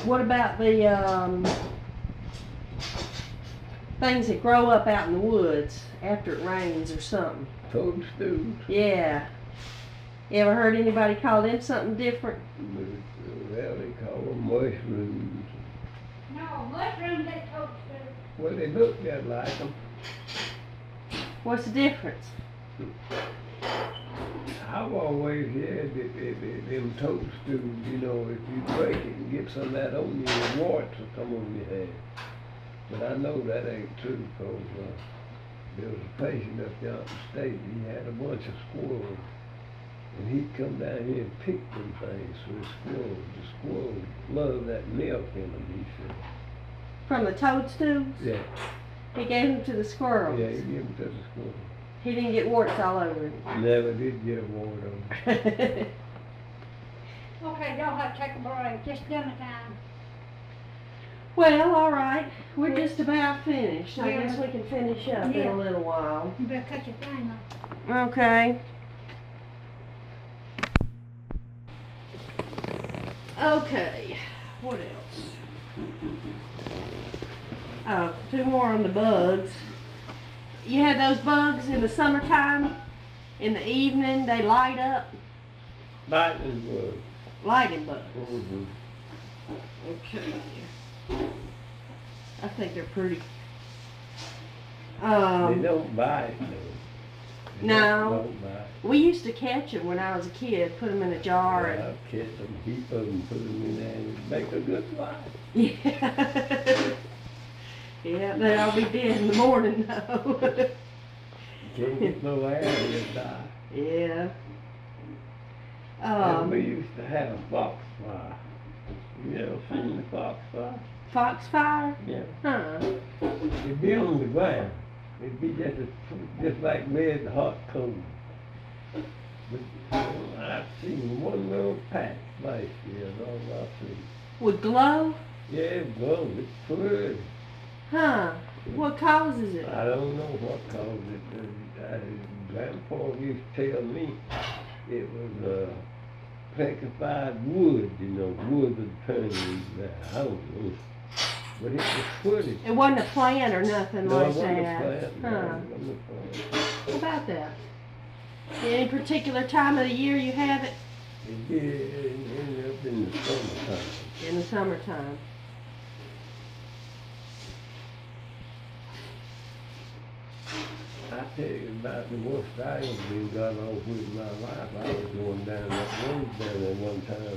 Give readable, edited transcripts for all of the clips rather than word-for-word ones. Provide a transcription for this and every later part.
What about the things that grow up out in the woods after it rains or something? Toadstools. Yeah. You ever heard anybody call them something different? Well, they call them mushrooms. No, mushrooms ain't toadstools. Well, they look just like them. What's the difference? I've always had them toadstools, you know, if you break it and get some of that on you, the warts will come on your head. But I know that ain't true, because there was a patient up there in the state, he had a bunch of squirrels. And he'd come down here and pick them things for the squirrels love that milk in them, he said. From the toadstools? Yeah. He gave them to the squirrels? Yeah, he gave them to the squirrels. He didn't get warts all over him? Never did get a wart on him. Okay, y'all have to take a break, just dinner time. Well, all right. We're just about finished. I Yeah. guess we can finish up in Yeah. a little while. You better cut your thing off. Okay. Okay. What else? Oh, two more on the bugs. You had those bugs in the summertime? In the evening, they light up? Lightning bug. Lighting bugs. Mm-hmm. Okay. I think they're pretty. They don't bite, though. They No. don't bite. We used to catch them when I was a kid, put them in a jar and I've kept them, heap of them, put them in there, and make a good fly. yeah. Yeah, they'll all be dead in the morning though. Can't get no air, they'll die. Yeah. And we used to have a foxfire. You ever seen the foxfire? Foxfire? Yeah. Huh. It'd be on the ground. It'd be just like red hot coal. But I've seen one little patch last year, that's all I've seen. Would glow? Yeah, well, it's pretty. Huh. What causes it? I don't know what caused it. Grandpa used to tell me it was petrified wood, you know, wood would turn that. I don't know. But it was pretty. It wasn't a plant or nothing No, like it wasn't a that. plant. No, Huh. it wasn't a plant. What about that? Any particular time of the year you have it? It ended up in the summertime. In the summertime. I tell you about the worst I ever been got off with my life. I was going down that road down there one time,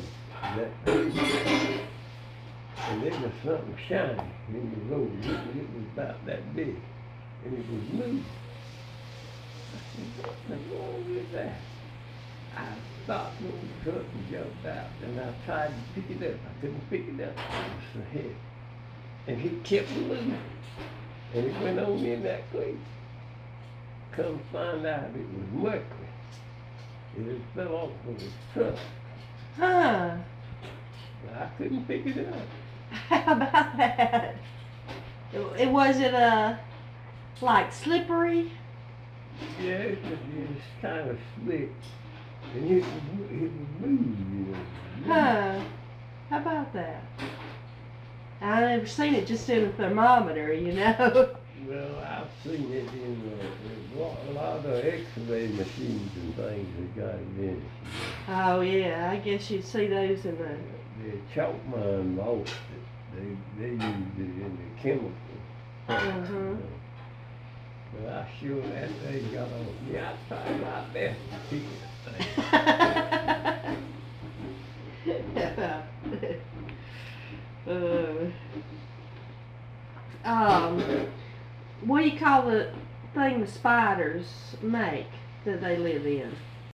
and there was something shiny in the road. It was about that big, and it was blue. I said, what's wrong with that? I stopped on the truck and jumped out, and I tried to pick it up. I couldn't pick it up. It was so heavy. And he kept moving, and it went on in that creek. Come find out it was mercury. It had fell off of his truck. Huh. I couldn't pick it up. How about that? Was it like slippery? Yeah, it was kind of slick. And it was moved, you know. Huh. How about that? I never seen it just in a thermometer, you know. Well, I've seen it in a lot of X-ray machines and things that got it in it. Oh yeah, I guess you'd see those in the. The chalk mine lost it. They used it in the chemical. Uh-huh. But I sure that thing got on me. I tried my best to pick it. What do you call the thing the spiders make that they live in?